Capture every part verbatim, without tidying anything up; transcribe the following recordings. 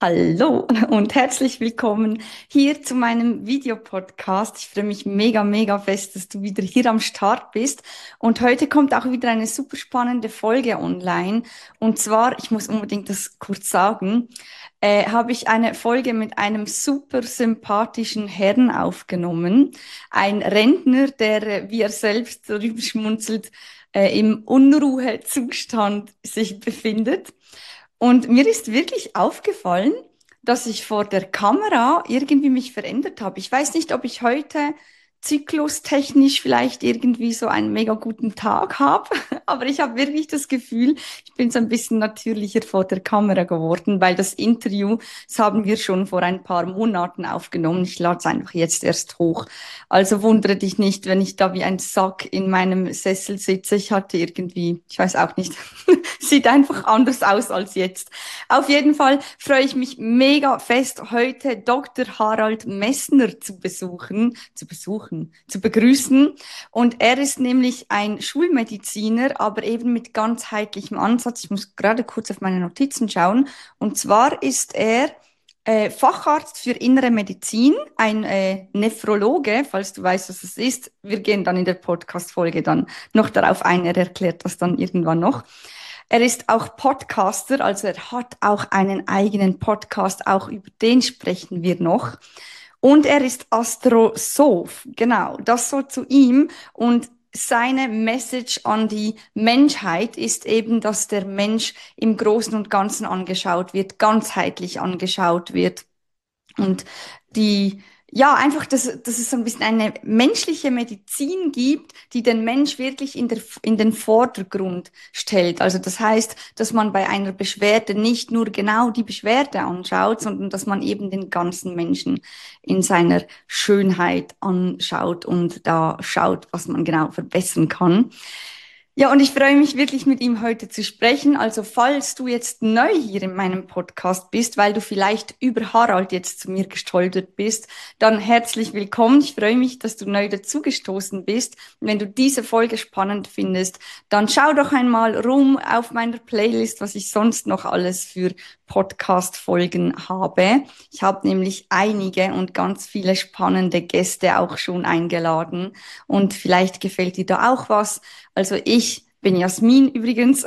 Hallo und herzlich willkommen hier zu meinem Videopodcast. Ich freue mich mega, mega fest, dass du wieder hier am Start bist. Und heute kommt auch wieder eine super spannende Folge online. Und zwar, ich muss unbedingt das kurz sagen, äh, habe ich eine Folge mit einem super sympathischen Herrn aufgenommen. Ein Rentner, der, äh, wie er selbst darüber schmunzelt, äh, im Unruhezustand sich befindet. Und mir ist wirklich aufgefallen, dass ich vor der Kamera irgendwie mich verändert habe. Ich weiß nicht, ob ich heute zyklustechnisch vielleicht irgendwie so einen mega guten Tag habe, aber ich habe wirklich das Gefühl, ich bin so ein bisschen natürlicher vor der Kamera geworden, weil das Interview, das haben wir schon vor ein paar Monaten aufgenommen. Ich lade es einfach jetzt erst hoch. Also wundere dich nicht, wenn ich da wie ein Sack in meinem Sessel sitze. Ich hatte irgendwie, ich weiß auch nicht, sieht einfach anders aus als jetzt. Auf jeden Fall freue ich mich mega fest, heute Doktor Harald Messner zu besuchen, zu besuchen, zu begrüßen. Und er ist nämlich ein Schulmediziner, aber eben mit ganzheitlichem Ansatz. Ich muss gerade kurz auf meine Notizen schauen. Und zwar ist er äh, Facharzt für innere Medizin, ein äh, Nephrologe, falls du weißt, was es ist. Wir gehen dann in der Podcast-Folge dann noch darauf ein. Er erklärt das dann irgendwann noch. Er ist auch Podcaster, also er hat auch einen eigenen Podcast, auch über den sprechen wir noch. Und er ist Astrosoph, genau, das so zu ihm. Und seine Message an die Menschheit ist eben, dass der Mensch im Großen und Ganzen angeschaut wird, ganzheitlich angeschaut wird. Und die, ja, einfach, dass, dass es so ein bisschen eine menschliche Medizin gibt, die den Mensch wirklich in der, in den Vordergrund stellt. Also das heißt, dass man bei einer Beschwerde nicht nur genau die Beschwerde anschaut, sondern dass man eben den ganzen Menschen in seiner Schönheit anschaut und da schaut, was man genau verbessern kann. Ja, und ich freue mich wirklich mit ihm heute zu sprechen. Also falls du jetzt neu hier in meinem Podcast bist, weil du vielleicht über Harald jetzt zu mir gestolpert bist, dann herzlich willkommen. Ich freue mich, dass du neu dazugestoßen bist. Und wenn du diese Folge spannend findest, dann schau doch einmal rum auf meiner Playlist, was ich sonst noch alles für Podcast-Folgen habe. Ich habe nämlich einige und ganz viele spannende Gäste auch schon eingeladen. Und vielleicht gefällt dir da auch was. Also ich bin Jasmin übrigens.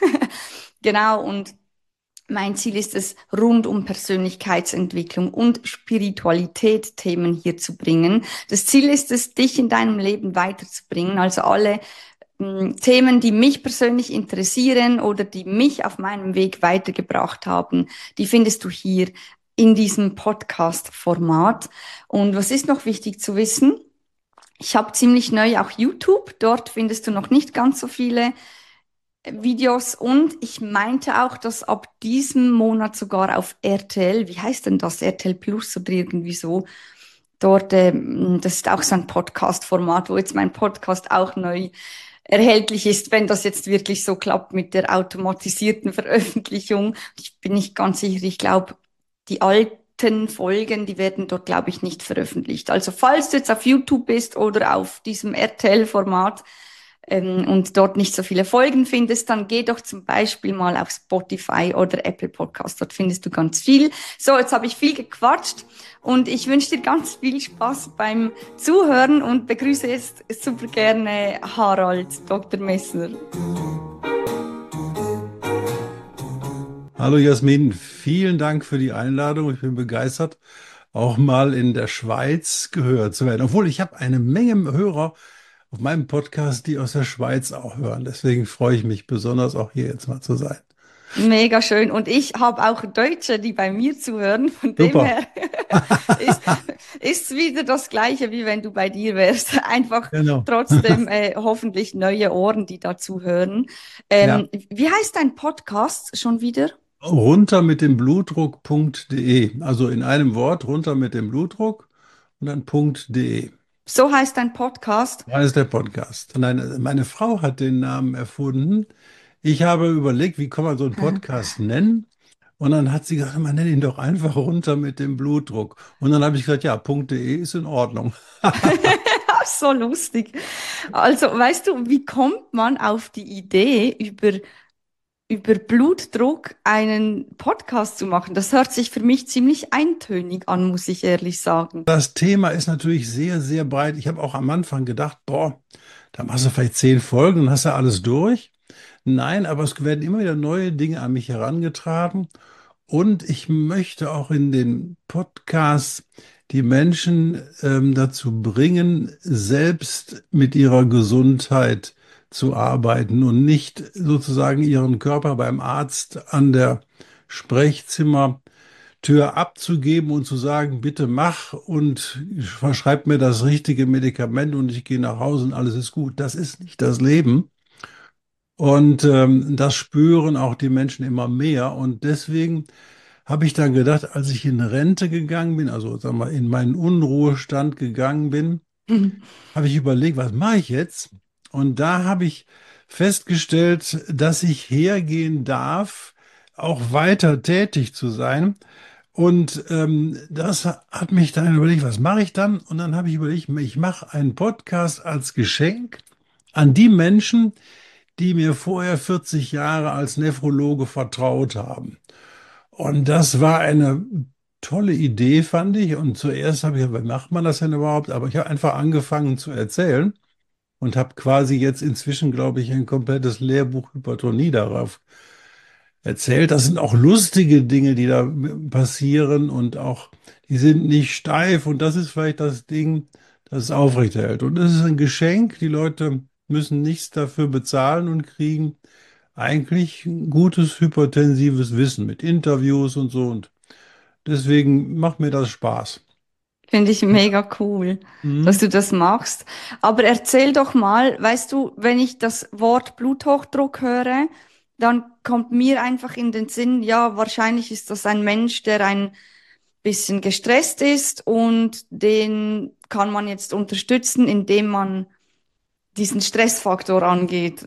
Genau, und mein Ziel ist es, rund um Persönlichkeitsentwicklung und Spiritualität Themen hier zu bringen. Das Ziel ist es, dich in deinem Leben weiterzubringen. Also alle mh, Themen, die mich persönlich interessieren oder die mich auf meinem Weg weitergebracht haben, die findest du hier in diesem Podcast-Format. Und was ist noch wichtig zu wissen? Ich habe ziemlich neu auch YouTube. Dort findest du noch nicht ganz so viele äh, Videos. Und ich meinte auch, dass ab diesem Monat sogar auf R T L, wie heißt denn das? R T L Plus oder irgendwie so. Dort, ähm, das ist auch so ein Podcast-Format, wo jetzt mein Podcast auch neu erhältlich ist, wenn das jetzt wirklich so klappt mit der automatisierten Veröffentlichung. Ich bin nicht ganz sicher. Ich glaube, die alten Folgen, die werden dort, glaube ich, nicht veröffentlicht. Also falls du jetzt auf YouTube bist oder auf diesem R T L-Format ähm, und dort nicht so viele Folgen findest, dann geh doch zum Beispiel mal auf Spotify oder Apple Podcast. Dort findest du ganz viel. So, jetzt habe ich viel gequatscht und ich wünsche dir ganz viel Spaß beim Zuhören und begrüße jetzt super gerne Harald Doktor Messner. Hallo Jasmin, vielen Dank für die Einladung. Ich bin begeistert, auch mal in der Schweiz gehört zu werden. Obwohl ich habe eine Menge Hörer auf meinem Podcast, die aus der Schweiz auch hören. Deswegen freue ich mich besonders, auch hier jetzt mal zu sein. Mega schön. Und ich habe auch Deutsche, die bei mir zuhören. Von dem Super. her ist ist wieder das Gleiche, wie wenn du bei dir wärst. Einfach Genau. trotzdem äh, hoffentlich neue Ohren, die da zuhören. Ja, Ähm, wie heißt dein Podcast schon wieder? runter mit dem Blutdruck.de. Also in einem Wort, runter mit dem Blutdruck und dann .de. So heißt dein Podcast. Da ist der Podcast. Nein, meine Frau hat den Namen erfunden. Ich habe überlegt, wie kann man so einen Podcast nennen? Und dann hat sie gesagt, man nennt ihn doch einfach runter mit dem Blutdruck. Und dann habe ich gesagt, ja, .de ist in Ordnung. So lustig. Also, weißt du, wie kommt man auf die Idee, über über Blutdruck einen Podcast zu machen. Das hört sich für mich ziemlich eintönig an, muss ich ehrlich sagen. Das Thema ist natürlich sehr, sehr breit. Ich habe auch am Anfang gedacht, boah, da machst du vielleicht zehn Folgen und hast du alles durch. Nein, aber es werden immer wieder neue Dinge an mich herangetragen. Und ich möchte auch in den Podcasts die Menschen ähm, dazu bringen, selbst mit ihrer Gesundheit zu arbeiten und nicht sozusagen ihren Körper beim Arzt an der Sprechzimmertür abzugeben und zu sagen, bitte mach und verschreib mir das richtige Medikament und ich gehe nach Hause und alles ist gut. Das ist nicht das Leben. Und ähm, das spüren auch die Menschen immer mehr. Und deswegen habe ich dann gedacht, als ich in Rente gegangen bin, also sag mal, in meinen Unruhestand gegangen bin, habe ich überlegt, was mache ich jetzt? Und da habe ich festgestellt, dass ich hergehen darf, auch weiter tätig zu sein. Und ähm, das hat mich dann überlegt, was mache ich dann? Und dann habe ich überlegt, ich mache einen Podcast als Geschenk an die Menschen, die mir vorher vierzig Jahre als Nephrologe vertraut haben. Und das war eine tolle Idee, fand ich. Und zuerst habe ich gedacht, wie macht man das denn überhaupt? Aber ich habe einfach angefangen zu erzählen und habe quasi jetzt inzwischen, glaube ich, ein komplettes Lehrbuch Hypertonie darauf erzählt. Das sind auch lustige Dinge, die da passieren und auch, die sind nicht steif. Und das ist vielleicht das Ding, das es aufrechterhält. Und es ist ein Geschenk. Die Leute müssen nichts dafür bezahlen und kriegen eigentlich ein gutes hypertensives Wissen mit Interviews und so. Und deswegen macht mir das Spaß. Finde ich mega cool, dass Mhm. du das machst. Aber erzähl doch mal, weißt du, wenn ich das Wort Bluthochdruck höre, dann kommt mir einfach in den Sinn, ja, wahrscheinlich ist das ein Mensch, der ein bisschen gestresst ist und den kann man jetzt unterstützen, indem man diesen Stressfaktor angeht.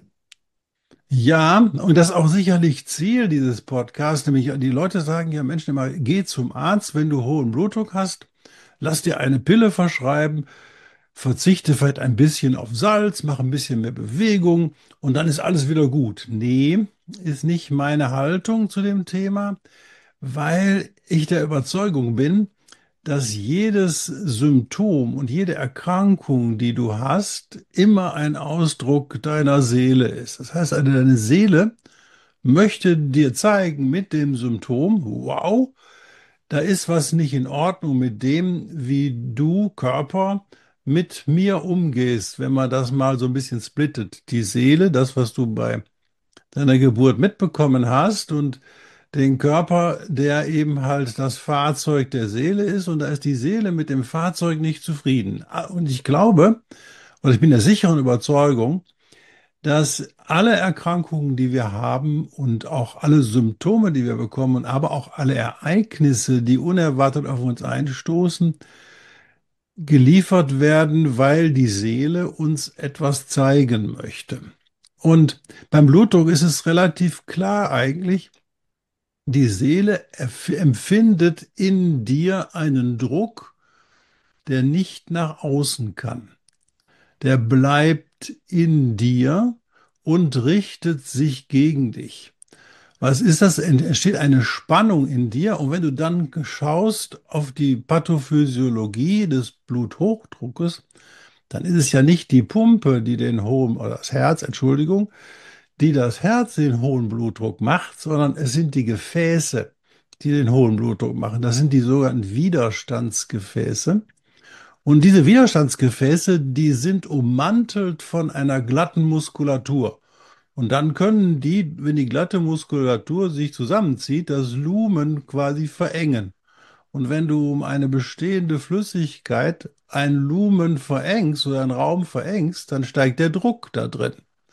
Ja, und das ist auch sicherlich Ziel dieses Podcasts, nämlich die Leute sagen ja Menschen immer, geh zum Arzt, wenn du hohen Blutdruck hast, lass dir eine Pille verschreiben, verzichte vielleicht ein bisschen auf Salz, mach ein bisschen mehr Bewegung und dann ist alles wieder gut. Nee, ist nicht meine Haltung zu dem Thema, weil ich der Überzeugung bin, dass jedes Symptom und jede Erkrankung, die du hast, immer ein Ausdruck deiner Seele ist. Das heißt, also deine Seele möchte dir zeigen mit dem Symptom, wow, da ist was nicht in Ordnung mit dem, wie du Körper mit mir umgehst, wenn man das mal so ein bisschen splittet. Die Seele, das, was du bei deiner Geburt mitbekommen hast und den Körper, der eben halt das Fahrzeug der Seele ist und da ist die Seele mit dem Fahrzeug nicht zufrieden. Ah, und ich glaube, und ich bin der sicheren Überzeugung, dass alle Erkrankungen, die wir haben und auch alle Symptome, die wir bekommen, aber auch alle Ereignisse, die unerwartet auf uns einstoßen, geliefert werden, weil die Seele uns etwas zeigen möchte. Und beim Blutdruck ist es relativ klar eigentlich, die Seele erf- empfindet in dir einen Druck, der nicht nach außen kann. Der bleibt in dir und richtet sich gegen dich. Was ist das? Es entsteht eine Spannung in dir. Und wenn du dann schaust auf die Pathophysiologie des Bluthochdruckes, dann ist es ja nicht die Pumpe, die den hohen, oder das Herz, Entschuldigung, die das Herz den hohen Blutdruck macht, sondern es sind die Gefäße, die den hohen Blutdruck machen. Das sind die sogenannten Widerstandsgefäße. Und diese Widerstandsgefäße, die sind ummantelt von einer glatten Muskulatur. Und dann können die, wenn die glatte Muskulatur sich zusammenzieht, das Lumen quasi verengen. Und wenn du um eine bestehende Flüssigkeit ein Lumen verengst oder einen Raum verengst, dann steigt der Druck da drin.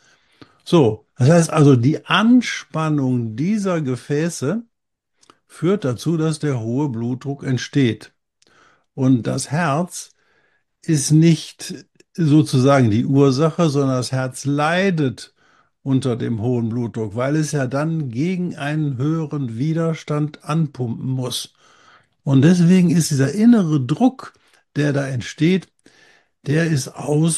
So, das heißt also, die Anspannung dieser Gefäße führt dazu, dass der hohe Blutdruck entsteht. Und das Herz ist nicht sozusagen die Ursache, sondern das Herz leidet unter dem hohen Blutdruck, weil es ja dann gegen einen höheren Widerstand anpumpen muss. Und deswegen ist dieser innere Druck, der da entsteht, der ist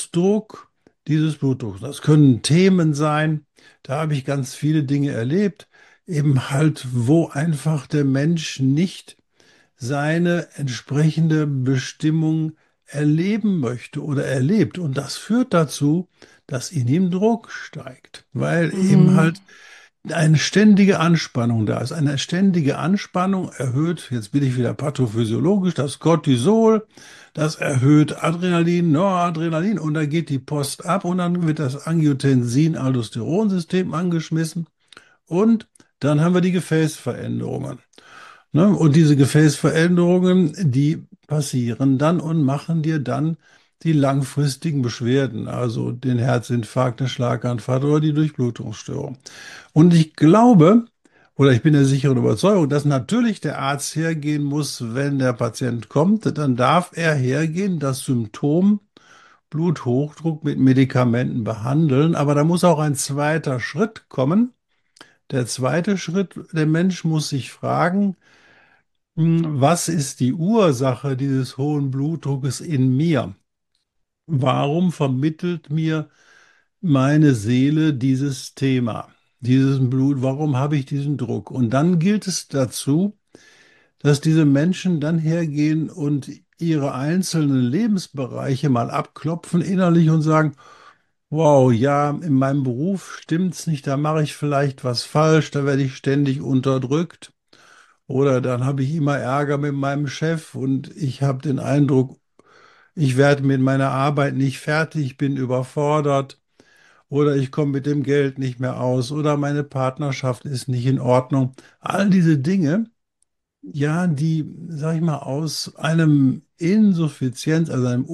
Ausdruck dieses Blutdrucks. Das können Themen sein, da habe ich ganz viele Dinge erlebt. eben halt, wo einfach der Mensch nicht seine entsprechende Bestimmung erleben möchte oder erlebt. Und das führt dazu, dass in ihm Druck steigt, weil eben Mhm. halt eine ständige Anspannung da ist. Eine ständige Anspannung erhöht, jetzt bin ich wieder pathophysiologisch, das Cortisol, das erhöht Adrenalin, Noradrenalin und da geht die Post ab und dann wird das Angiotensin-Aldosteronsystem angeschmissen und dann haben wir die Gefäßveränderungen. Ne? Und diese Gefäßveränderungen, die passieren dann und machen dir dann die langfristigen Beschwerden, also den Herzinfarkt, den Schlaganfall oder die Durchblutungsstörung. Und ich glaube, oder ich bin der sicheren Überzeugung, dass natürlich der Arzt hergehen muss, wenn der Patient kommt, dann darf er hergehen, das Symptom Bluthochdruck mit Medikamenten behandeln, aber da muss auch ein zweiter Schritt kommen. Der zweite Schritt, der Mensch muss sich fragen, hm, was ist die Ursache dieses hohen Blutdruckes in mir? Warum vermittelt mir meine Seele dieses Thema, dieses Blut? Warum habe ich diesen Druck? Und dann gilt es dazu, dass diese Menschen dann hergehen und ihre einzelnen Lebensbereiche mal abklopfen innerlich und sagen, wow, ja, in meinem Beruf stimmt's nicht, da mache ich vielleicht was falsch, da werde ich ständig unterdrückt. Oder dann habe ich immer Ärger mit meinem Chef und ich habe den Eindruck, ich werde mit meiner Arbeit nicht fertig, bin überfordert oder ich komme mit dem Geld nicht mehr aus oder meine Partnerschaft ist nicht in Ordnung. All diese Dinge, ja, die, sag ich mal, aus einem Insuffizienz, also einem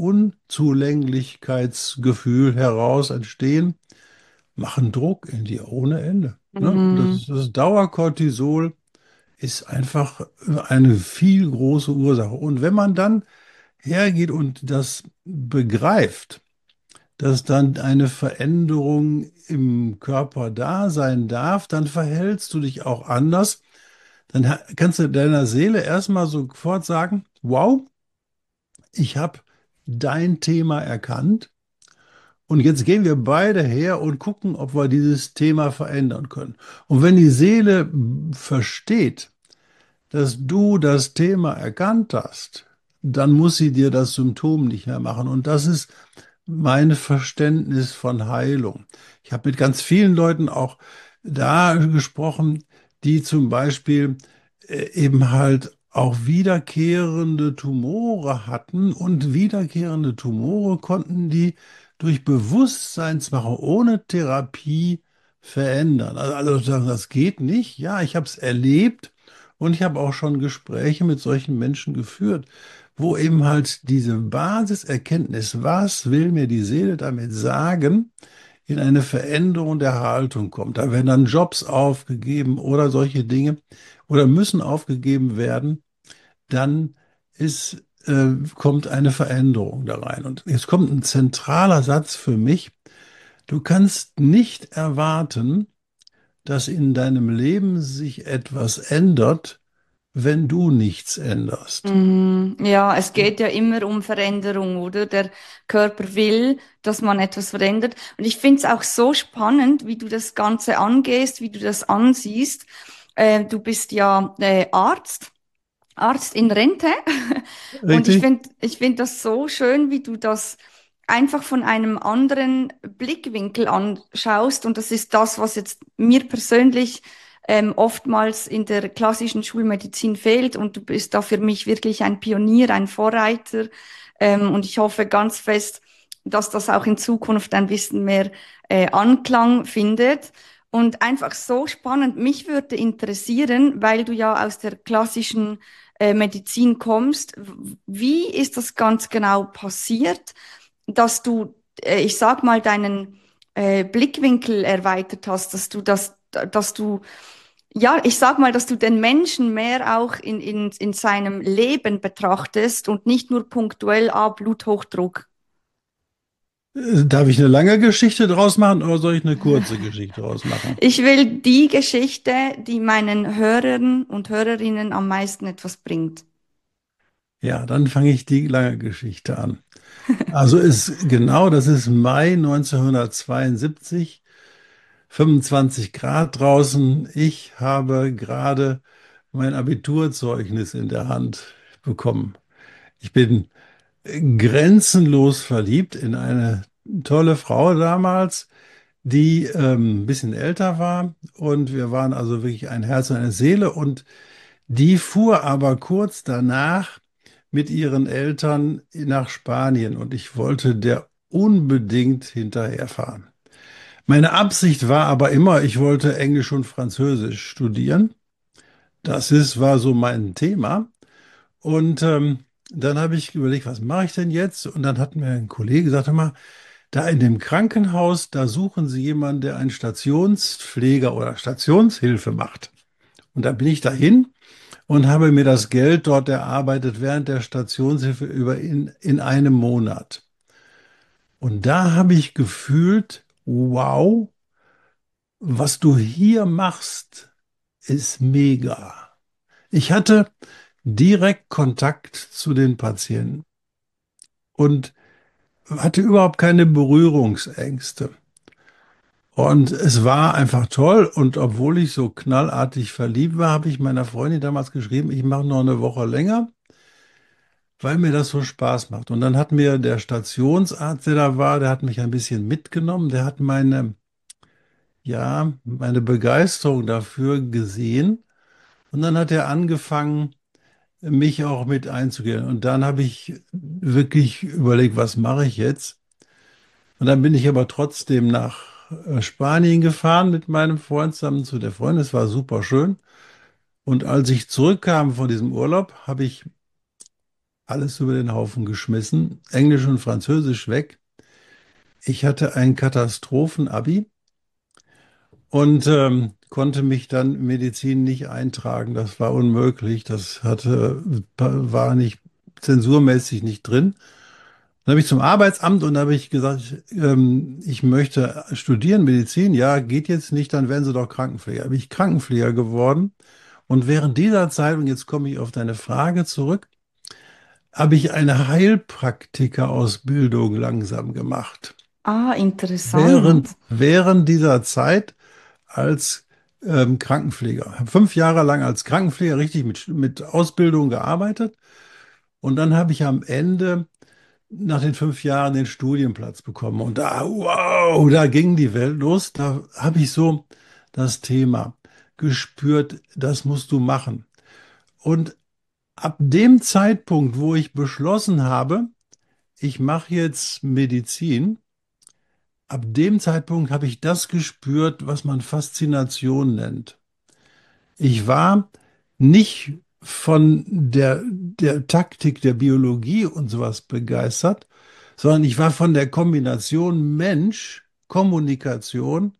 Unzulänglichkeitsgefühl heraus entstehen, machen Druck in dir ohne Ende. Ne? Mhm. Das, das Dauercortisol ist einfach eine viel große Ursache. Und wenn man dann hergeht und das begreift, dass dann eine Veränderung im Körper da sein darf, dann verhältst du dich auch anders. Dann ha- kannst du deiner Seele erstmal sofort sagen, wow, ich habe dein Thema erkannt und jetzt gehen wir beide her und gucken, ob wir dieses Thema verändern können. Und wenn die Seele versteht, dass du das Thema erkannt hast, dann muss sie dir das Symptom nicht mehr machen. Und das ist mein Verständnis von Heilung. Ich habe mit ganz vielen Leuten auch da gesprochen, die zum Beispiel äh, eben halt auch wiederkehrende Tumore hatten und wiederkehrende Tumore konnten die durch Bewusstseinsmache ohne Therapie verändern. Also, also sagen, das geht nicht. Ja, ich habe es erlebt und ich habe auch schon Gespräche mit solchen Menschen geführt, wo eben halt diese Basiserkenntnis, was will mir die Seele damit sagen, in eine Veränderung der Haltung kommt. Da werden dann Jobs aufgegeben oder solche Dinge oder müssen aufgegeben werden, dann ist, äh, kommt eine Veränderung da rein. Und jetzt kommt ein zentraler Satz für mich. Du kannst nicht erwarten, dass in deinem Leben sich etwas ändert, wenn du nichts änderst. Mhm. Ja, es geht ja immer um Veränderung, oder? Der Körper will, dass man etwas verändert. Und ich finde es auch so spannend, wie du das Ganze angehst, wie du das ansiehst. Äh, du bist ja äh, Arzt, Arzt in Rente. Und ich Richtig? finde, ich finde das so schön, wie du das einfach von einem anderen Blickwinkel anschaust. Und das ist das, was jetzt mir persönlich ähm, oftmals in der klassischen Schulmedizin fehlt. Und du bist da für mich wirklich ein Pionier, ein Vorreiter. Ähm, und ich hoffe ganz fest, dass das auch in Zukunft ein bisschen mehr äh, Anklang findet. Und einfach so spannend. Mich würde interessieren, weil du ja aus der klassischen äh, Medizin kommst, w- wie ist das ganz genau passiert, dass du, äh, ich sag mal, deinen äh, Blickwinkel erweitert hast, dass du das, dass du, ja, ich sag mal, dass du den Menschen mehr auch in, in, in seinem Leben betrachtest und nicht nur punktuell, ah, Bluthochdruck. Äh, Darf ich eine lange Geschichte draus machen oder soll ich eine kurze Geschichte draus machen? Ich will die Geschichte, die meinen Hörern und Hörerinnen am meisten etwas bringt. Ja, dann fange ich die lange Geschichte an. Also ist genau, das ist Mai neunzehnhundertzweiundsiebzig. fünfundzwanzig Grad draußen. Ich habe gerade mein Abiturzeugnis in der Hand bekommen. Ich bin grenzenlos verliebt in eine tolle Frau damals, die ähm, ein bisschen älter war, und wir waren also wirklich ein Herz und eine Seele, und die fuhr aber kurz danach mit ihren Eltern nach Spanien, und ich wollte der unbedingt hinterherfahren. Meine Absicht war aber immer, ich wollte Englisch und Französisch studieren. Das ist, war so mein Thema. Und ähm, dann habe ich überlegt, was mache ich denn jetzt? Und dann hat mir ein Kollege gesagt, hör mal, da in dem Krankenhaus, da suchen Sie jemanden, der einen Stationspfleger oder Stationshilfe macht. Und da bin ich dahin und habe mir das Geld dort erarbeitet während der Stationshilfe über in, in einem Monat. Und da habe ich gefühlt, wow, was du hier machst, ist mega. Ich hatte direkt Kontakt zu den Patienten und hatte überhaupt keine Berührungsängste. Und es war einfach toll. Und obwohl ich so knallartig verliebt war, habe ich meiner Freundin damals geschrieben, ich mache noch eine Woche länger, weil mir das so Spaß macht. Und dann hat mir der Stationsarzt, der da war, der hat mich ein bisschen mitgenommen. Der hat meine, ja, meine Begeisterung dafür gesehen. Und dann hat er angefangen, mich auch mit einzugehen. Und dann habe ich wirklich überlegt, was mache ich jetzt? Und dann bin ich aber trotzdem nach äh, Spanien gefahren mit meinem Freund zusammen zu der Freundin. Es war super schön. Und als ich zurückkam von diesem Urlaub, habe ich alles über den Haufen geschmissen, Englisch und Französisch weg. Ich hatte ein Katastrophen-Abi und ähm, konnte mich dann in Medizin nicht eintragen. Das war unmöglich. Das hatte, war nicht zensurmäßig nicht drin. Dann habe ich zum Arbeitsamt und habe ich gesagt, ähm, ich möchte studieren Medizin. Ja, geht jetzt nicht, dann werden Sie doch Krankenpfleger. Bin ich Krankenpfleger geworden. Und während dieser Zeit, und jetzt komme ich auf deine Frage zurück, habe ich eine Heilpraktikerausbildung langsam gemacht. Ah, Während, interessant. während dieser Zeit als ähm, Krankenpfleger. Habe fünf Jahre lang als Krankenpfleger richtig mit, mit Ausbildung gearbeitet. Und dann habe ich am Ende nach den fünf Jahren den Studienplatz bekommen. Und da, wow, da ging die Welt los. Da habe ich so das Thema gespürt, das musst du machen. Und ab dem Zeitpunkt, wo ich beschlossen habe, ich mache jetzt Medizin, ab dem Zeitpunkt habe ich das gespürt, was man Faszination nennt. Ich war nicht von der, der Taktik der Biologie und sowas begeistert, sondern ich war von der Kombination Mensch, Kommunikation,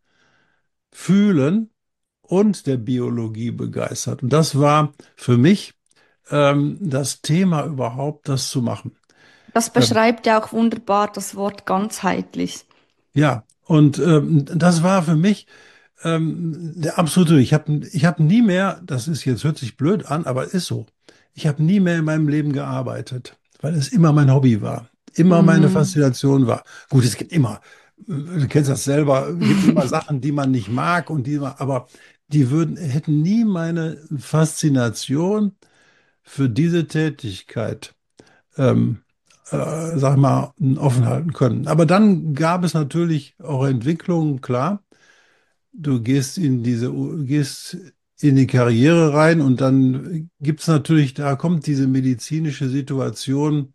Fühlen und der Biologie begeistert. Und das war für mich ähm, das Thema überhaupt, das zu machen. Das Ähm, beschreibt ja auch wunderbar das Wort ganzheitlich. ja, und ähm, das war für mich ähm, der absolute. Ich habe ich hab nie mehr, das ist jetzt, hört sich blöd an, aber ist so. Ich habe nie mehr in meinem Leben gearbeitet, weil es immer mein Hobby war, immer meine Mhm. Faszination war. Gut, es gibt immer, äh, du kennst das selber, es gibt immer Sachen, die man nicht mag und die man, aber die würden, hätten nie meine Faszination für diese Tätigkeit ähm, äh, sag mal, offen halten können. Aber dann gab es natürlich auch Entwicklungen, klar. Du gehst in diese, gehst in die Karriere rein, und dann gibt es natürlich, da kommt diese medizinische Situation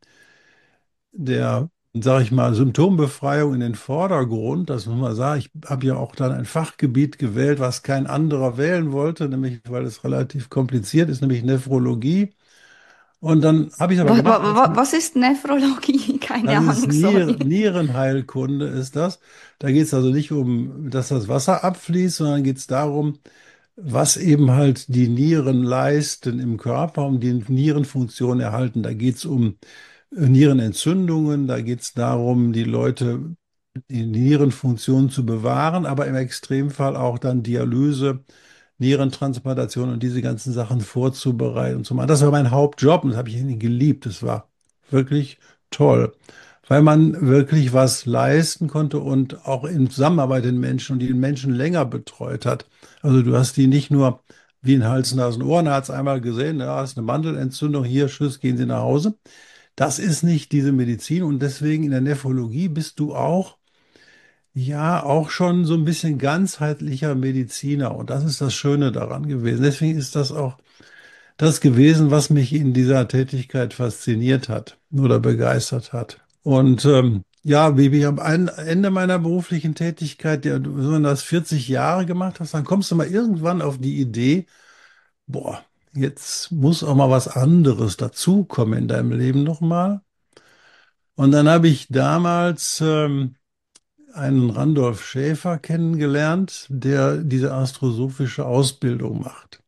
der, sag ich mal, Symptombefreiung in den Vordergrund. Das muss man sagen. Ich habe ja auch dann ein Fachgebiet gewählt, was kein anderer wählen wollte, nämlich weil es relativ kompliziert ist, nämlich Nephrologie. Und dann habe ich es aber Wa- gemacht. wa- wa- Was ist Nephrologie? Keine Das ist Ahnung, Nier sorry. Nierenheilkunde, ist das. Da geht es also nicht um, dass das Wasser abfließt, sondern geht es darum, was eben halt die Nieren leisten im Körper, um die Nierenfunktion erhalten. Da geht es um äh, Nierenentzündungen, da geht es darum, die Leute, die Nierenfunktion zu bewahren, aber im Extremfall auch dann Dialyse, Nierentransplantation und diese ganzen Sachen vorzubereiten und zu machen. Das war mein Hauptjob und das habe ich geliebt. Das war wirklich toll, weil man wirklich was leisten konnte und auch in Zusammenarbeit mit den Menschen und die Menschen länger betreut hat. Also du hast die nicht nur wie ein Hals-Nasen-Ohrenarzt einmal gesehen, ja, hast eine Mandelentzündung, hier, tschüss, gehen Sie nach Hause. Das ist nicht diese Medizin und deswegen in der Nephrologie bist du auch, ja, auch schon so ein bisschen ganzheitlicher Mediziner und das ist das Schöne daran gewesen. Deswegen ist das auch das gewesen, was mich in dieser Tätigkeit fasziniert hat oder begeistert hat. Und ähm, ja, wie ich am ein- Ende meiner beruflichen Tätigkeit, ja, du- wenn du das vierzig Jahre gemacht hast, dann kommst du mal irgendwann auf die Idee, boah, jetzt muss auch mal was anderes dazukommen in deinem Leben nochmal. Und dann habe ich damals ähm, einen Randolph Schäfer kennengelernt, der diese astrosophische Ausbildung macht.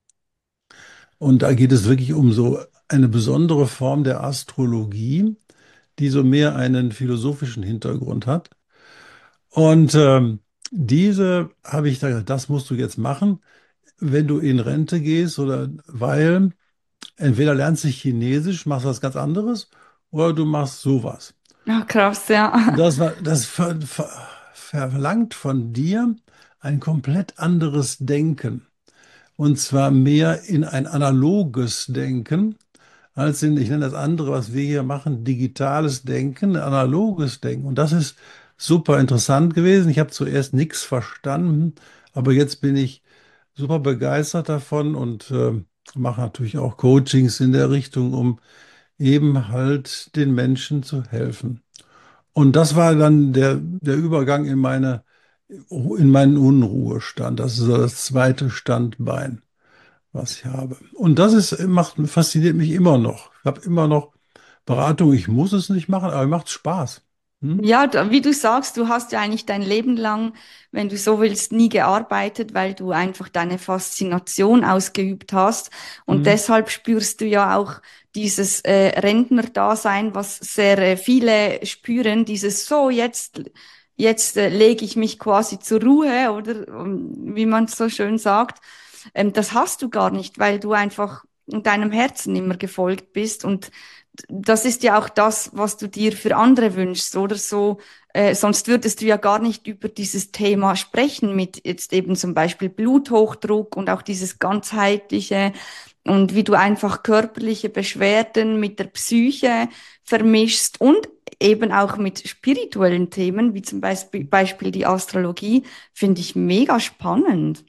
Und da geht es wirklich um so eine besondere Form der Astrologie, die so mehr einen philosophischen Hintergrund hat. Und ähm, diese habe ich da gedacht, das musst du jetzt machen, wenn du in Rente gehst oder weil entweder lernst du Chinesisch, machst was ganz anderes oder du machst sowas. Ja, krass, ja. Das war, das ver, ver, verlangt von dir ein komplett anderes Denken. Und zwar mehr in ein analoges Denken als in, ich nenne das andere, was wir hier machen, digitales Denken, analoges Denken. Und das ist super interessant gewesen. Ich habe zuerst nichts verstanden, aber jetzt bin ich super begeistert davon und äh, mache natürlich auch Coachings in der Richtung, um eben halt den Menschen zu helfen. Und das war dann der, der Übergang in meine, in meinen Unruhestand. Das ist so das zweite Standbein, was ich habe. Und das ist, macht, fasziniert mich immer noch. Ich habe immer noch Beratung. Ich muss es nicht machen, aber mir macht Spaß. Hm? Ja, da- wie du sagst, du hast ja eigentlich dein Leben lang, wenn du so willst, nie gearbeitet, weil du einfach deine Faszination ausgeübt hast. Und Hm? deshalb spürst du ja auch dieses äh, Rentnerdasein, was sehr äh, viele spüren, dieses so, jetzt, jetzt äh, lege ich mich quasi zur Ruhe oder um, wie man so schön sagt. Ähm, das hast du gar nicht, weil du einfach deinem Herzen immer gefolgt bist und das ist ja auch das, was du dir für andere wünschst, oder so. Äh, sonst würdest du ja gar nicht über dieses Thema sprechen mit jetzt eben zum Beispiel Bluthochdruck und auch dieses ganzheitliche und wie du einfach körperliche Beschwerden mit der Psyche vermischst und eben auch mit spirituellen Themen, wie zum Beispiel, Beispiel die Astrologie, finde ich mega spannend.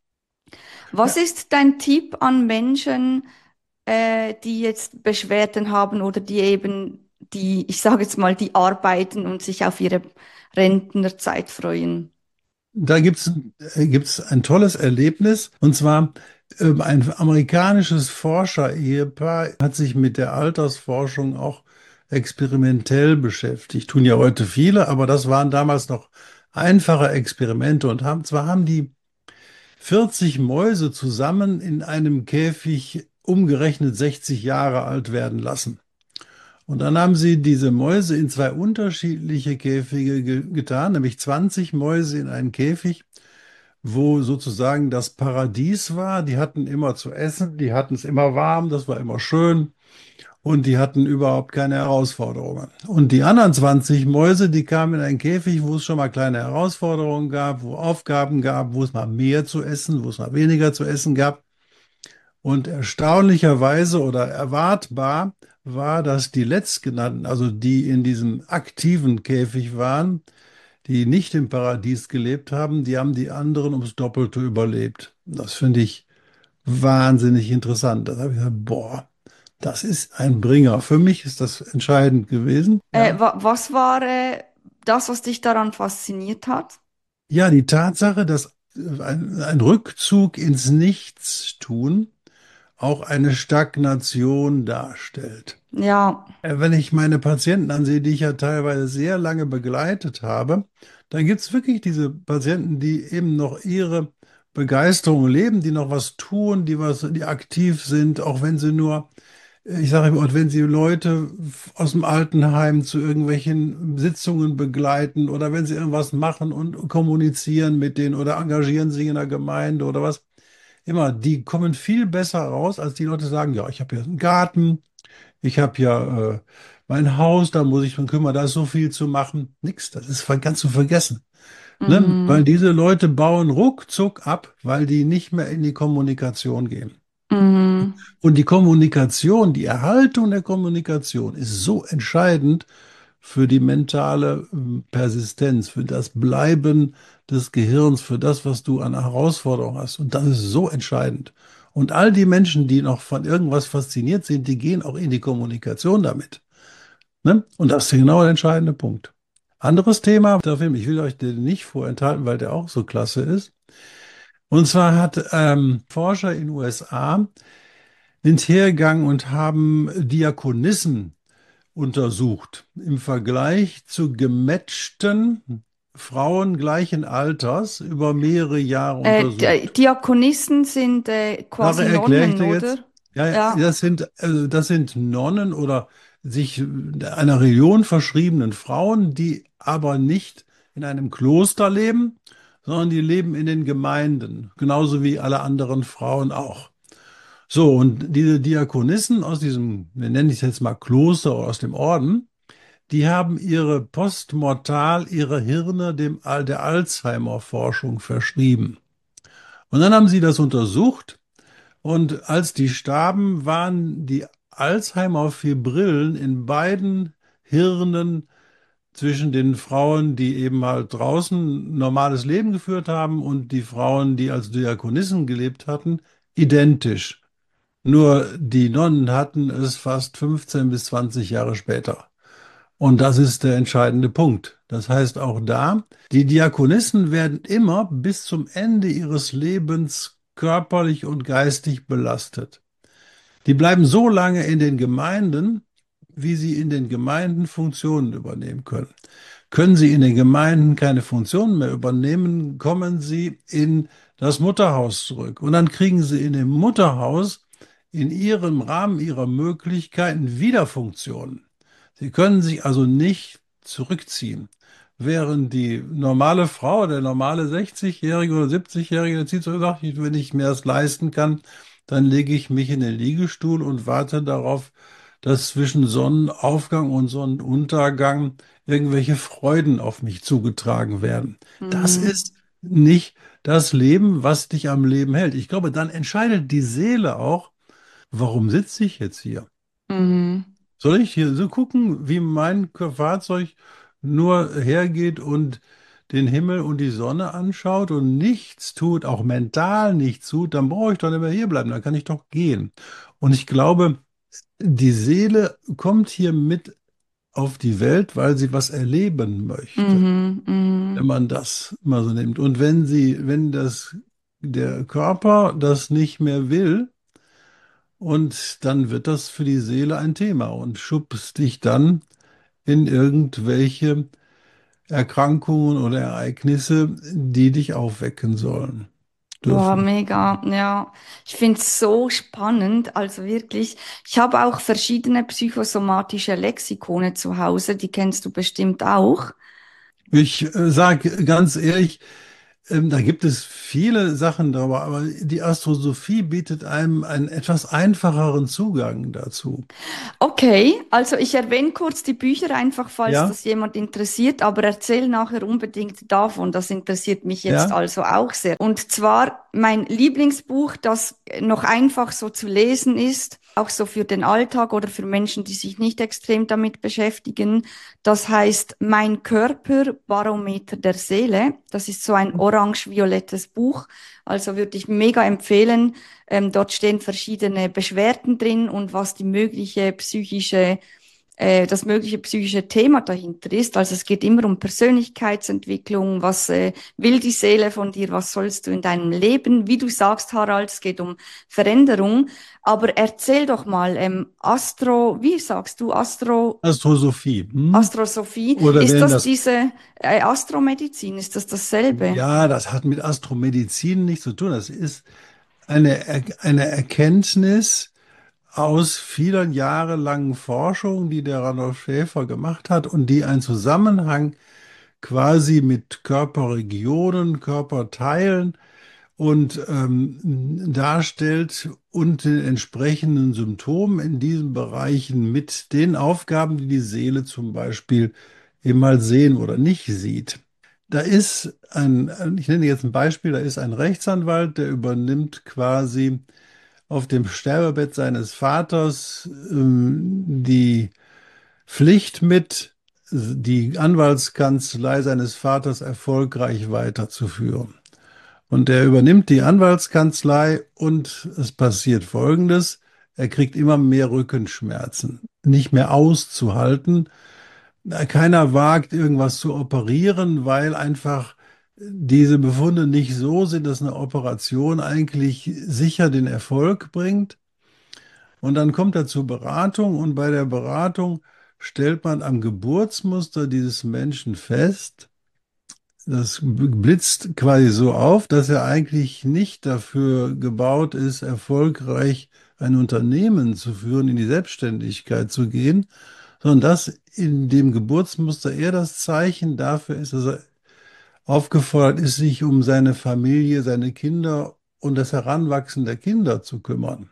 Was Ja, ist dein Tipp an Menschen, äh, die jetzt Beschwerden haben oder die eben, die, ich sage jetzt mal, die arbeiten und sich auf ihre Rentnerzeit freuen? da gibt's äh, gibt's ein tolles Erlebnis. Und zwar ähm, ein amerikanisches Forscher-Ehepaar hat sich mit der Altersforschung auch experimentell beschäftigt. Tun ja heute viele, aber das waren damals noch einfache Experimente und haben, zwar haben die vierzig Mäuse zusammen in einem Käfig umgerechnet sechzig Jahre alt werden lassen. Und dann haben sie diese Mäuse in zwei unterschiedliche Käfige ge getan, nämlich zwanzig Mäuse in einen Käfig, wo sozusagen das Paradies war. Die hatten immer zu essen, die hatten es immer warm, das war immer schön und die hatten überhaupt keine Herausforderungen. Und die anderen zwanzig Mäuse, die kamen in einen Käfig, wo es schon mal kleine Herausforderungen gab, wo Aufgaben gab, wo es mal mehr zu essen, wo es mal weniger zu essen gab. Und erstaunlicherweise oder erwartbar war, dass die letztgenannten, also die in diesem aktiven Käfig waren, die nicht im Paradies gelebt haben, die haben die anderen ums Doppelte überlebt. Das finde ich wahnsinnig interessant. Da habe ich gesagt, boah, das ist ein Bringer. Für mich ist das entscheidend gewesen. Äh, Ja, wa was war äh, das, was dich daran fasziniert hat? ja, die Tatsache, dass ein, ein Rückzug ins Nichtstun auch eine Stagnation darstellt. Ja, Äh, Wenn ich meine Patienten ansehe, die ich ja teilweise sehr lange begleitet habe, dann gibt es wirklich diese Patienten, die eben noch ihre Begeisterung leben, die noch was tun, die was, die aktiv sind, auch wenn sie nur, äh, ich sage immer, wenn sie Leute aus dem Altenheim zu irgendwelchen Sitzungen begleiten oder wenn sie irgendwas machen und kommunizieren mit denen oder engagieren sich in der Gemeinde oder was. Immer, die kommen viel besser raus, als die Leute sagen, ja, ich habe hier einen Garten, ich habe ja äh, mein Haus, da muss ich mich kümmern, da ist so viel zu machen. Nix, das ist ver- ganz zu vergessen. Ne? Weil Mhm. diese Leute bauen ruckzuck ab, weil die nicht mehr in die Kommunikation gehen. Mhm. Und die Kommunikation, die Erhaltung der Kommunikation ist so entscheidend für die mentale ähm, Persistenz, für das Bleiben des Gehirns, für das, was du an Herausforderungen hast. Und das ist so entscheidend. Und all die Menschen, die noch von irgendwas fasziniert sind, die gehen auch in die Kommunikation damit. Ne? Und das ist genau der entscheidende Punkt. Anderes Thema, der Film, ich will euch den nicht vorenthalten, weil der auch so klasse ist. Und zwar hat ähm, Forscher in den U S A sind hergegangen und haben Diakonissen untersucht im Vergleich zu gematchten Frauen gleichen Alters über mehrere Jahre Äh, Di- untersucht. Diakonissen sind äh, Da quasi erkläre ich Nonnen, dir jetzt. oder? Ja, ja, Ja. das sind, also das sind Nonnen oder sich einer Religion verschriebenen Frauen, die aber nicht in einem Kloster leben, sondern die leben in den Gemeinden, genauso wie alle anderen Frauen auch. So, und diese Diakonissen aus diesem, wir nennen es jetzt mal Kloster oder aus dem Orden, die haben ihre postmortal ihre Hirne dem Al der Alzheimer-Forschung verschrieben. Und dann haben sie das untersucht und als die starben, waren die Alzheimer-Fibrillen in beiden Hirnen zwischen den Frauen, die eben halt draußen ein normales Leben geführt haben und die Frauen, die als Diakonissen gelebt hatten, identisch. Nur die Nonnen hatten es fast fünfzehn bis zwanzig Jahre später. Und das ist der entscheidende Punkt. Das heißt auch da, die Diakonissen werden immer bis zum Ende ihres Lebens körperlich und geistig belastet. Die bleiben so lange in den Gemeinden, wie sie in den Gemeinden Funktionen übernehmen können. Können sie in den Gemeinden keine Funktionen mehr übernehmen, kommen sie in das Mutterhaus zurück. Und dann kriegen sie in dem Mutterhaus in ihrem Rahmen ihrer Möglichkeiten wieder Funktionen. Sie können sich also nicht zurückziehen. Während die normale Frau, der normale sechzig-Jährige oder siebzig-Jährige, der zieht so und sagt, wenn ich mir das leisten kann, dann lege ich mich in den Liegestuhl und warte darauf, dass zwischen Sonnenaufgang und Sonnenuntergang irgendwelche Freuden auf mich zugetragen werden. Das Mhm. ist nicht das Leben, was dich am Leben hält. Ich glaube, dann entscheidet die Seele auch, warum sitze ich jetzt hier? Mhm. Soll ich hier so gucken, wie mein Fahrzeug nur hergeht und den Himmel und die Sonne anschaut und nichts tut, auch mental nichts tut, dann brauche ich doch nicht mehr hierbleiben, dann kann ich doch gehen. Und ich glaube, die Seele kommt hier mit auf die Welt, weil sie was erleben möchte, Mhm. wenn Mhm. man das mal so nimmt. Und wenn sie, wenn das, der Körper das nicht mehr will, und dann wird das für die Seele ein Thema und schubst dich dann in irgendwelche Erkrankungen oder Ereignisse, die dich aufwecken sollen Boah, dürfen. mega, ja. Ich finde es so spannend, also wirklich. Ich habe auch verschiedene psychosomatische Lexikone zu Hause, die kennst du bestimmt auch. Ich äh, sage ganz ehrlich, ähm, da gibt es viele Sachen darüber, aber die Astrosophie bietet einem einen etwas einfacheren Zugang dazu. Okay, also ich erwähne kurz die Bücher einfach, falls Ja, das jemand interessiert, aber erzähl nachher unbedingt davon. Das interessiert mich jetzt ja. also auch sehr. Und zwar mein Lieblingsbuch, das noch einfach so zu lesen ist, auch so für den Alltag oder für Menschen, die sich nicht extrem damit beschäftigen. Das heißt Mein Körper, Barometer der Seele. Das ist so ein orange-violettes Buch. Also würde ich mega empfehlen. Ähm, dort stehen verschiedene Beschwerden drin und was die mögliche psychische, äh, das mögliche psychische Thema dahinter ist. Also es geht immer um Persönlichkeitsentwicklung, was äh, will die Seele von dir, was sollst du in deinem Leben? Wie du sagst, Harald, es geht um Veränderung. Aber erzähl doch mal, ähm, Astro, wie sagst du, Astro, Astrosophie. Hm? Astrosophie, Oder ist wenn das das, diese äh, Astromedizin? Ist das dasselbe? ja, das hat mit Astromedizin nichts zu tun. Das ist eine, Er- eine Erkenntnis aus vielen jahrelangen Forschungen, die der Randolph Schäfer gemacht hat und die einen Zusammenhang quasi mit Körperregionen, Körperteilen und ähm, darstellt und den entsprechenden Symptomen in diesen Bereichen mit den Aufgaben, die die Seele zum Beispiel eben mal sehen oder nicht sieht. Da ist ein, ich nenne jetzt ein Beispiel, da ist ein Rechtsanwalt, der übernimmt quasi auf dem Sterbebett seines Vaters ähm, die Pflicht mit, die Anwaltskanzlei seines Vaters erfolgreich weiterzuführen. Und er übernimmt die Anwaltskanzlei und es passiert Folgendes. Er kriegt immer mehr Rückenschmerzen, nicht mehr auszuhalten. Keiner wagt, irgendwas zu operieren, weil einfach diese Befunde nicht so sind, dass eine Operation eigentlich sicher den Erfolg bringt. Und dann kommt er zur Beratung und bei der Beratung stellt man am Geburtsmuster dieses Menschen fest, das blitzt quasi so auf, dass er eigentlich nicht dafür gebaut ist, erfolgreich ein Unternehmen zu führen, in die Selbstständigkeit zu gehen, sondern dass in dem Geburtsmuster eher das Zeichen dafür ist, dass er aufgefordert ist, sich um seine Familie, seine Kinder und das Heranwachsen der Kinder zu kümmern.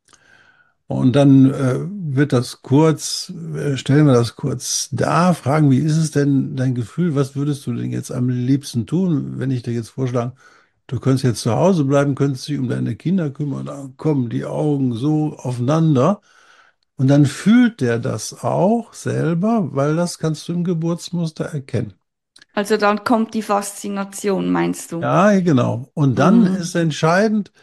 Und dann äh, wird das kurz, äh, stellen wir das kurz dar, fragen, wie ist es denn dein Gefühl? Was würdest du denn jetzt am liebsten tun, wenn ich dir jetzt vorschlage, du könntest jetzt zu Hause bleiben, könntest dich um deine Kinder kümmern, dann kommen die Augen so aufeinander. Und dann fühlt der das auch selber, weil das kannst du im Geburtsmuster erkennen. Also dann kommt die Faszination, meinst du? Ja, genau. Und dann ist Mhm. entscheidend,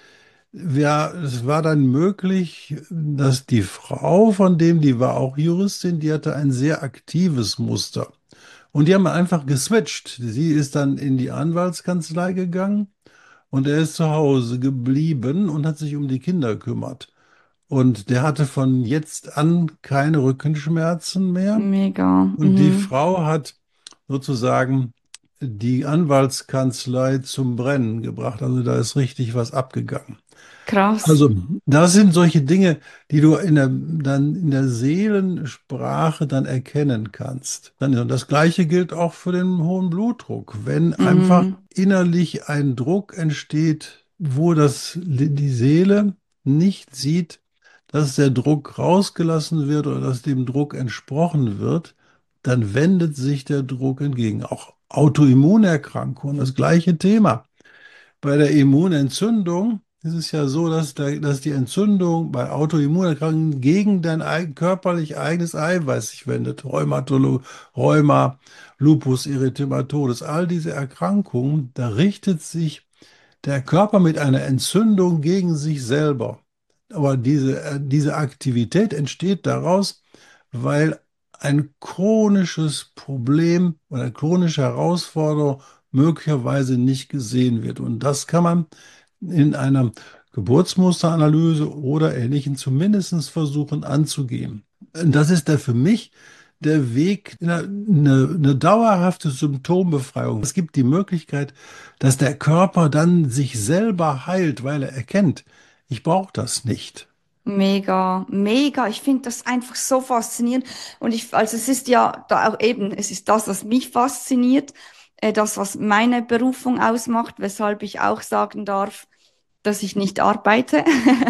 ja, es war dann möglich, dass die Frau von dem, die war auch Juristin, die hatte ein sehr aktives Muster. Und die haben einfach geswitcht. Sie ist dann in die Anwaltskanzlei gegangen und er ist zu Hause geblieben und hat sich um die Kinder gekümmert. Und der hatte von jetzt an keine Rückenschmerzen mehr. Mega. Und die Mhm. Frau hat sozusagen die Anwaltskanzlei zum Brennen gebracht. Also da ist richtig was abgegangen. Krass. Also, das sind solche Dinge, die du in der, dann in der Seelensprache dann erkennen kannst. Dann, und das Gleiche gilt auch für den hohen Blutdruck. Wenn einfach Mhm. innerlich ein Druck entsteht, wo das, die Seele nicht sieht, dass der Druck rausgelassen wird oder dass dem Druck entsprochen wird, dann wendet sich der Druck entgegen. Auch Autoimmunerkrankungen, das gleiche Thema. Bei der Immunentzündung ist es ja so, dass, der, dass die Entzündung bei Autoimmunerkrankungen gegen dein eigen, körperlich eigenes Eiweiß sich wendet. Rheumatolo Rheuma, Lupus erythematodes, all diese Erkrankungen, da richtet sich der Körper mit einer Entzündung gegen sich selber. Aber diese, äh, diese Aktivität entsteht daraus, weil ein chronisches Problem oder eine chronische Herausforderung möglicherweise nicht gesehen wird. Und das kann man in einer Geburtsmusteranalyse oder Ähnlichem zumindest versuchen anzugehen. Das ist der für mich der Weg, eine, eine, eine dauerhafte Symptombefreiung. Es gibt die Möglichkeit, dass der Körper dann sich selber heilt, weil er erkennt, ich brauche das nicht. Mega, mega. Ich finde das einfach so faszinierend. Und ich, also es ist ja da auch eben, es ist das, was mich fasziniert, äh, das, was meine Berufung ausmacht, weshalb ich auch sagen darf, dass ich nicht arbeite,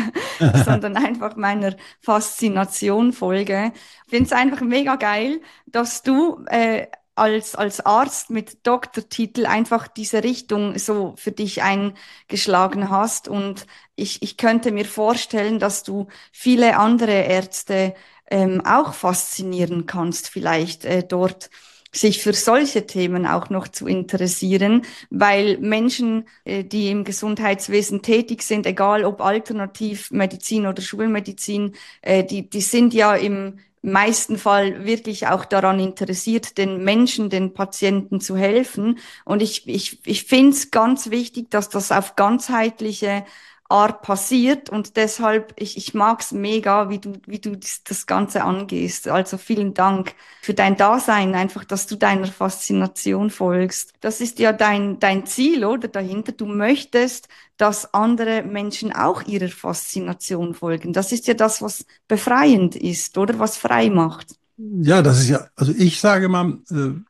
sondern einfach meiner Faszination folge. Ich finde es einfach mega geil, dass du äh, als, als Arzt mit Doktortitel einfach diese Richtung so für dich eingeschlagen hast. Und ich, ich könnte mir vorstellen, dass du viele andere Ärzte ähm, auch faszinieren kannst, vielleicht äh, dort sich für solche Themen auch noch zu interessieren, weil Menschen, äh, die im Gesundheitswesen tätig sind, egal ob Alternativmedizin oder Schulmedizin, äh, die, die sind ja im meisten Fall wirklich auch daran interessiert, den Menschen, den Patienten zu helfen. Und ich, ich, ich finde es ganz wichtig, dass das auf ganzheitliche Art passiert und deshalb, ich, ich mag's mega, wie du, wie du das, das Ganze angehst. Also vielen Dank für dein Dasein, einfach, dass du deiner Faszination folgst. Das ist ja dein, dein Ziel, oder dahinter. Du möchtest, dass andere Menschen auch ihrer Faszination folgen. Das ist ja das, was befreiend ist, oder was frei macht. Ja, das ist ja, also ich sage mal, äh,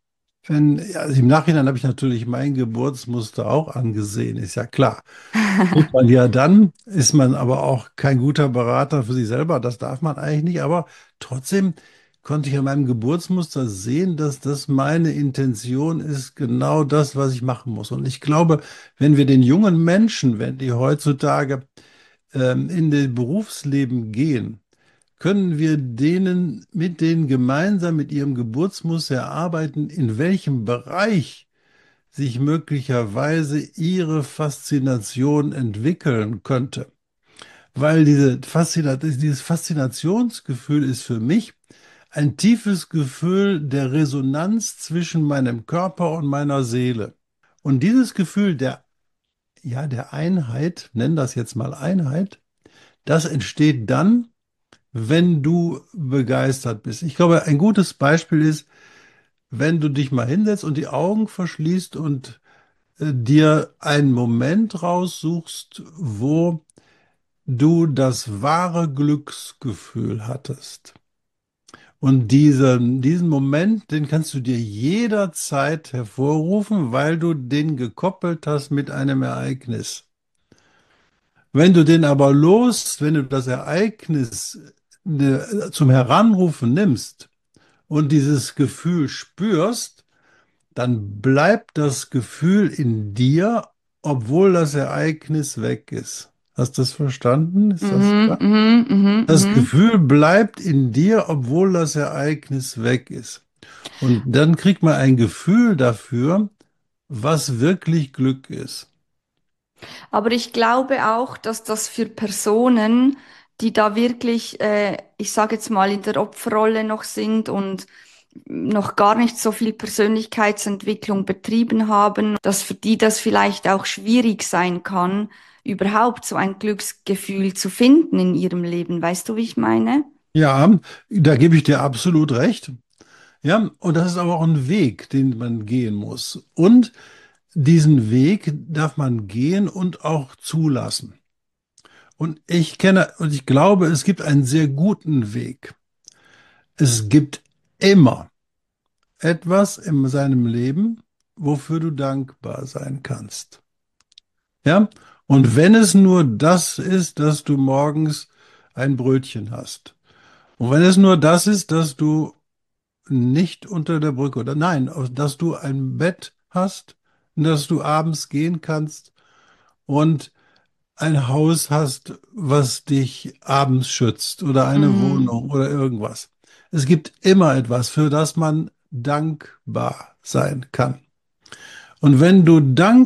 Wenn, ja, also im Nachhinein habe ich natürlich mein Geburtsmuster auch angesehen, ist ja klar. Tut man ja dann, ist man aber auch kein guter Berater für sich selber, das darf man eigentlich nicht, aber trotzdem konnte ich an meinem Geburtsmuster sehen, dass das meine Intention ist, genau das, was ich machen muss. Und ich glaube, wenn wir den jungen Menschen, wenn die heutzutage ähm, in das Berufsleben gehen, können wir denen mit denen gemeinsam mit ihrem Geburtsmuster erarbeiten, in welchem Bereich sich möglicherweise ihre Faszination entwickeln könnte. Weil diese Faszina dieses Faszinationsgefühl ist für mich ein tiefes Gefühl der Resonanz zwischen meinem Körper und meiner Seele. Und dieses Gefühl der, ja, der Einheit, nenn das jetzt mal Einheit, das entsteht dann, wenn du begeistert bist. Ich glaube, ein gutes Beispiel ist, wenn du dich mal hinsetzt und die Augen verschließt und äh, dir einen Moment raussuchst, wo du das wahre Glücksgefühl hattest. Und diesen, diesen Moment, den kannst du dir jederzeit hervorrufen, weil du den gekoppelt hast mit einem Ereignis. Wenn du den aber los, wenn du das Ereignis äh, zum Heranrufen nimmst und dieses Gefühl spürst, dann bleibt das Gefühl in dir, obwohl das Ereignis weg ist. Hast du das verstanden? Ist das Mhm, klar? mhm, mhm, Das mhm. Gefühl bleibt in dir, obwohl das Ereignis weg ist. Und dann kriegt man ein Gefühl dafür, was wirklich Glück ist. Aber ich glaube auch, dass das für Personen, die da wirklich, äh, ich sage jetzt mal, in der Opferrolle noch sind und noch gar nicht so viel Persönlichkeitsentwicklung betrieben haben, dass für die das vielleicht auch schwierig sein kann, überhaupt so ein Glücksgefühl zu finden in ihrem Leben. Weißt du, wie ich meine? Ja, da gebe ich dir absolut recht. Ja, und das ist aber auch ein Weg, den man gehen muss. Und diesen Weg darf man gehen und auch zulassen. Und ich kenne und ich glaube, es gibt einen sehr guten Weg. Es gibt immer etwas in seinem Leben, wofür du dankbar sein kannst. Ja? Und wenn es nur das ist, dass du morgens ein Brötchen hast. Und wenn es nur das ist, dass du nicht unter der Brücke oder nein, dass du ein Bett hast, dass du abends gehen kannst und ein Haus hast, was dich abends schützt oder eine Mhm. Wohnung oder irgendwas. Es gibt immer etwas, für das man dankbar sein kann. Und wenn du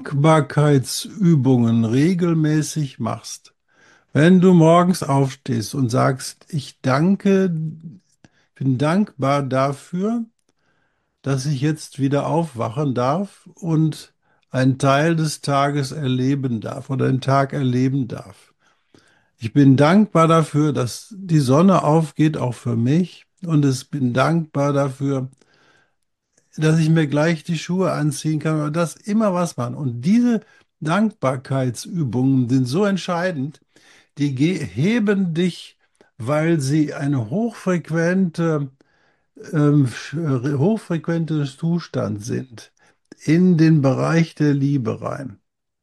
Dankbarkeitsübungen regelmäßig machst, wenn du morgens aufstehst und sagst, ich danke, bin dankbar dafür, dass ich jetzt wieder aufwachen darf und einen Teil des Tages erleben darf oder den Tag erleben darf. Ich bin dankbar dafür, dass die Sonne aufgeht, auch für mich. Und ich bin dankbar dafür, dass ich mir gleich die Schuhe anziehen kann oder das immer was machen. Und diese Dankbarkeitsübungen sind so entscheidend, die ge- heben dich, weil sie eine hochfrequente, ähm, sch- hochfrequente Zustand sind, in den Bereich der Liebe rein.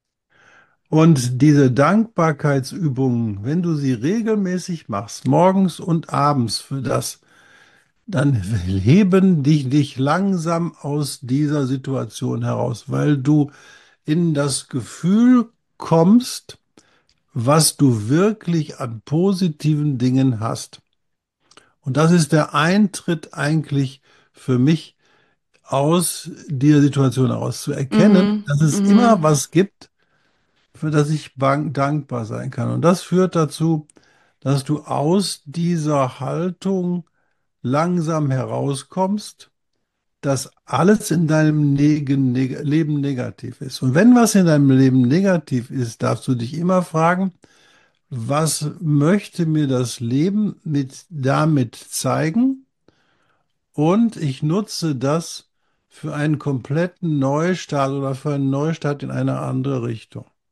Und diese Dankbarkeitsübungen, wenn du sie regelmäßig machst, morgens und abends für das, dann heben dich, dich langsam aus dieser Situation heraus, weil du in das Gefühl kommst, was du wirklich an positiven Dingen hast. Und das ist der Eintritt eigentlich für mich aus dieser Situation heraus, zu erkennen, Mhm. dass es immer Mhm. was gibt, für das ich bang- dankbar sein kann. Und das führt dazu, dass du aus dieser Haltung langsam herauskommst, dass alles in deinem Neg Neg Leben negativ ist. Und wenn was in deinem Leben negativ ist, darfst du dich immer fragen, was möchte mir das Leben mit damit zeigen? Und ich nutze das für einen kompletten Neustart oder für einen Neustart in eine andere Richtung.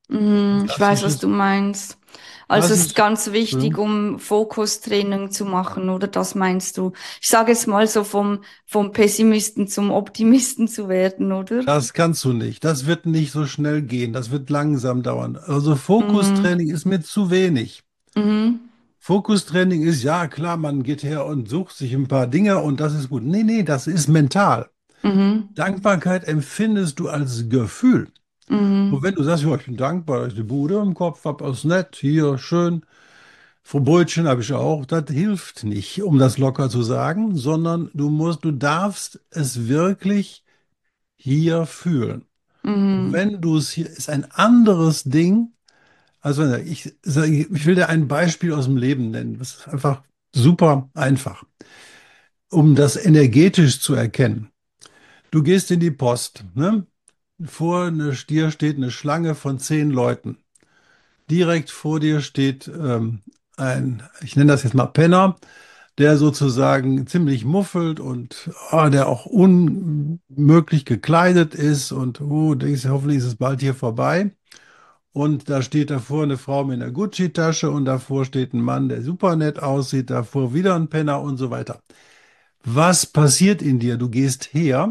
Mhm, ich weiß, was du Klassisches, meinst. Also es ist klassisches, ganz wichtig, um Fokustraining zu machen, oder? Das meinst du? Ich sage jetzt mal so vom, vom Pessimisten zum Optimisten zu werden, oder? das kannst du nicht. Das wird nicht so schnell gehen. Das wird langsam dauern. Also Mhm. Fokustraining ist mir zu wenig. Mhm. Fokustraining ist, ja klar, man geht her und sucht sich ein paar Dinge und das ist gut. Nee, nee, das ist mental. Mhm. Dankbarkeit empfindest du als Gefühl. Und Mhm. wenn du sagst, ja, ich bin dankbar, dass ich die Bude im Kopf habe, ist nett, hier schön, Brötchen habe ich auch, das hilft nicht, um das locker zu sagen, sondern du musst, du darfst es wirklich hier fühlen. Mhm. Wenn du es hier, ist ein anderes Ding, also wenn ich, sage, ich will dir ein Beispiel aus dem Leben nennen. Das ist einfach super einfach, um das energetisch zu erkennen. Du gehst in die Post, ne? Vor ne- dir steht eine Schlange von zehn Leuten. Direkt vor dir steht ähm, ein, ich nenne das jetzt mal Penner, der sozusagen ziemlich muffelt und ah, der auch unmöglich gekleidet ist und oh, denkst, du, hoffentlich ist es bald hier vorbei. Und da steht davor eine Frau mit einer Gucci-Tasche und davor steht ein Mann, der super nett aussieht, davor wieder ein Penner und so weiter. Was passiert in dir? Du gehst her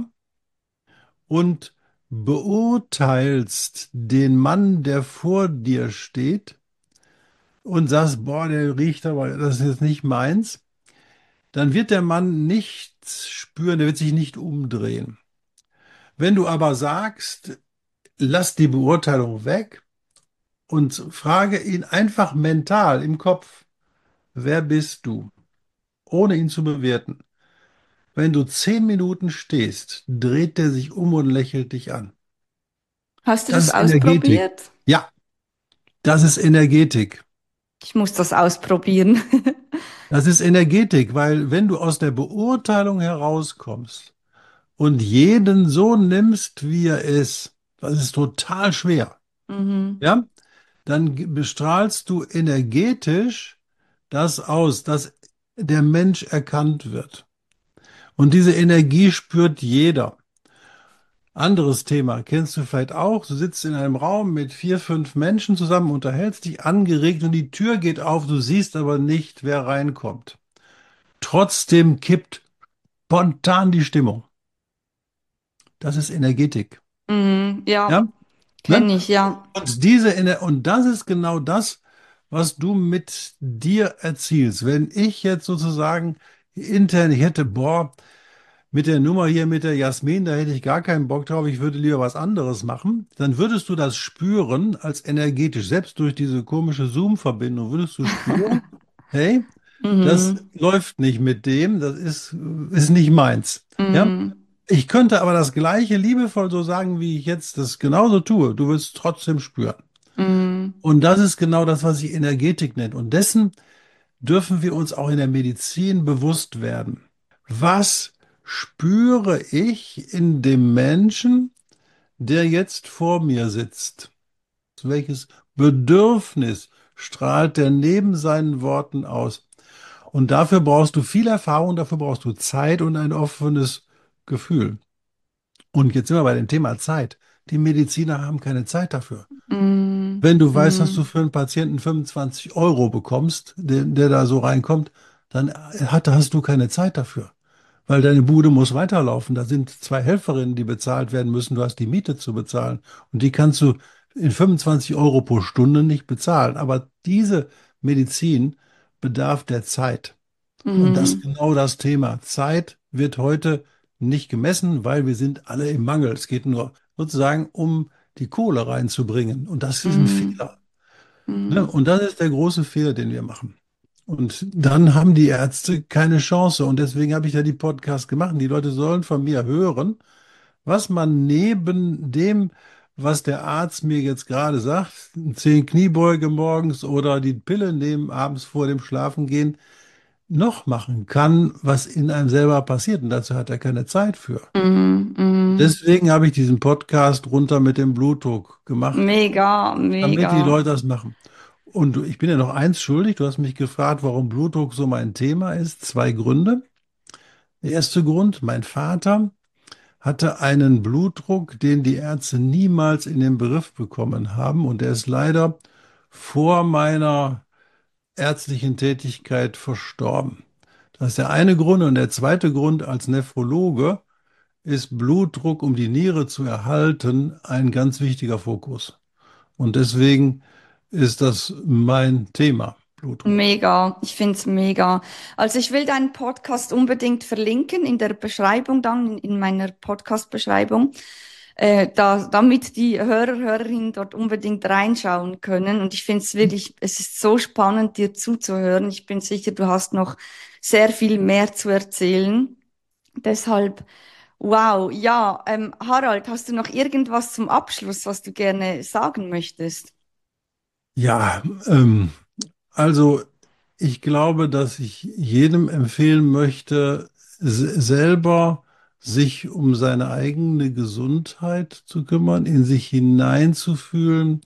und beurteilst den Mann, der vor dir steht und sagst, boah, der riecht aber, das ist jetzt nicht meins. Dann wird der Mann nichts spüren, der wird sich nicht umdrehen. Wenn du aber sagst, lass die Beurteilung weg und frage ihn einfach mental im Kopf, wer bist du, ohne ihn zu bewerten. Wenn du zehn Minuten stehst, dreht er sich um und lächelt dich an. Hast du Das das ist Energetik. ausprobiert? Ja, das ist Energetik. Ich muss das ausprobieren. Das ist Energetik, weil wenn du aus der Beurteilung herauskommst und jeden so nimmst, wie er ist, das ist total schwer, Mhm. ja, dann ge- bestrahlst du energetisch das aus, dass der Mensch erkannt wird. Und diese Energie spürt jeder. Anderes Thema, kennst du vielleicht auch? Du sitzt in einem Raum mit vier, fünf Menschen zusammen, unterhältst dich angeregt und die Tür geht auf, du siehst aber nicht, wer reinkommt. Trotzdem kippt spontan die Stimmung. Das ist Energetik. Mhm. Ja, Ja? Ne? kenne ich, ja. Und diese Ener und das ist genau das, was du mit dir erzielst. Wenn ich jetzt sozusagen intern, ich hätte, boah, mit der Nummer hier mit der Jasmin, da hätte ich gar keinen Bock drauf, ich würde lieber was anderes machen, dann würdest du das spüren als energetisch. Selbst durch diese komische Zoom-Verbindung würdest du spüren, hey, das Mhm. läuft nicht mit dem, das ist, ist nicht meins. Ja? Mhm. Ich könnte aber das Gleiche liebevoll so sagen, wie ich jetzt das genauso tue. Du wirst es trotzdem spüren. Mhm. Und das ist genau das, was ich Energetik nenne. Und dessen dürfen wir uns auch in der Medizin bewusst werden. Was spüre ich in dem Menschen, der jetzt vor mir sitzt? Welches Bedürfnis strahlt der neben seinen Worten aus? Und dafür brauchst du viel Erfahrung, dafür brauchst du Zeit und ein offenes Gefühl. Und jetzt sind wir bei dem Thema Zeit. Die Mediziner haben keine Zeit dafür. Mhm. Wenn du weißt, dass du Mhm. für einen Patienten fünfundzwanzig Euro bekommst, der, der da so reinkommt, dann hat, hast du keine Zeit dafür. Weil deine Bude muss weiterlaufen. Da sind zwei Helferinnen, die bezahlt werden müssen. Du hast die Miete zu bezahlen. Und die kannst du in fünfundzwanzig Euro pro Stunde nicht bezahlen. Aber diese Medizin bedarf der Zeit. Und das ist Mhm. genau das Thema. Zeit wird heute nicht gemessen, weil wir sind alle im Mangel. Es geht nur sozusagen um die Kohle reinzubringen. Und das ist ein Mhm. Fehler. Ne? Mhm. Und das ist der große Fehler, den wir machen. Und dann haben die Ärzte keine Chance. Und deswegen habe ich ja die Podcasts gemacht. Die Leute sollen von mir hören, was man neben dem, was der Arzt mir jetzt gerade sagt, zehn Kniebeuge morgens oder die Pille nehmen abends vor dem Schlafengehen, noch machen kann, was in einem selber passiert. Und dazu hat er keine Zeit für. Mhm. Mhm. Deswegen habe ich diesen Podcast runter mit dem Blutdruck gemacht, Mega, damit mega. die Leute das machen. Und du- ich bin ja noch eins schuldig. Du hast mich gefragt, warum Blutdruck so mein Thema ist. Zwei Gründe. Der erste Grund, mein Vater hatte einen Blutdruck, den die Ärzte niemals in den Griff bekommen haben. Und der ist leider vor meiner ärztlichen Tätigkeit verstorben. Das ist der eine Grund. Und der zweite Grund als Nephrologe ist Blutdruck, um die Niere zu erhalten, ein ganz wichtiger Fokus. Und deswegen ist das mein Thema, Blutdruck. Mega, ich find's mega. Also ich will deinen Podcast unbedingt verlinken in der Beschreibung dann, in, in meiner Podcast-Beschreibung, äh, da, damit die Hörer, Hörerinnen dort unbedingt reinschauen können. Und ich find's wirklich, es ist so spannend, dir zuzuhören. Ich bin sicher, du hast noch sehr viel mehr zu erzählen. Deshalb, wow, ja, ähm, Harald, hast du noch irgendwas zum Abschluss, was du gerne sagen möchtest? Ja, ähm, also ich glaube, dass ich jedem empfehlen möchte, se- selber sich um seine eigene Gesundheit zu kümmern, in sich hineinzufühlen,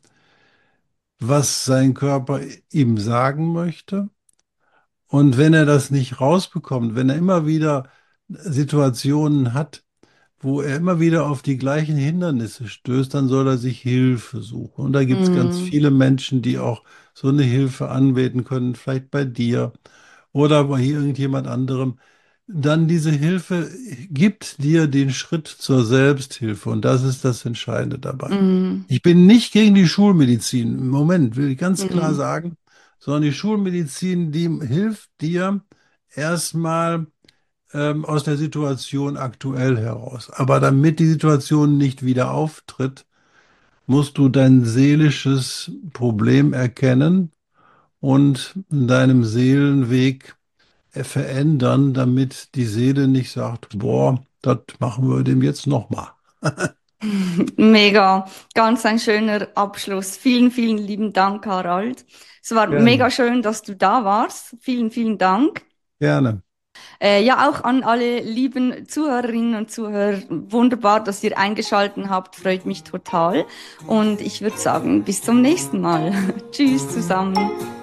was sein Körper ihm sagen möchte. Und wenn er das nicht rausbekommt, wenn er immer wieder Situationen hat, wo er immer wieder auf die gleichen Hindernisse stößt, dann soll er sich Hilfe suchen. Und da gibt es ganz Mm, viele Menschen, die auch so eine Hilfe anbieten können, vielleicht bei dir oder bei irgendjemand anderem. Dann diese Hilfe gibt dir den Schritt zur Selbsthilfe und das ist das Entscheidende dabei. mm, Ich bin nicht gegen die Schulmedizin. Im Moment will ich ganz klar mm. sagen, sondern die Schulmedizin, die hilft dir erstmal ähm, aus der Situation aktuell heraus. Aber damit die Situation nicht wieder auftritt, musst du dein seelisches Problem erkennen und in deinem Seelenweg äh, verändern, damit die Seele nicht sagt, boah, das machen wir dem jetzt nochmal. Mega, ganz ein schöner Abschluss. Vielen, vielen lieben Dank, Harald. Es war mega Gerne, schön, dass du da warst. Vielen, vielen Dank. gerne, Äh, ja, auch an alle lieben Zuhörerinnen und Zuhörer. Wunderbar, dass ihr eingeschaltet habt. Freut mich total. Und ich würde sagen, bis zum nächsten Mal. Tschüss zusammen.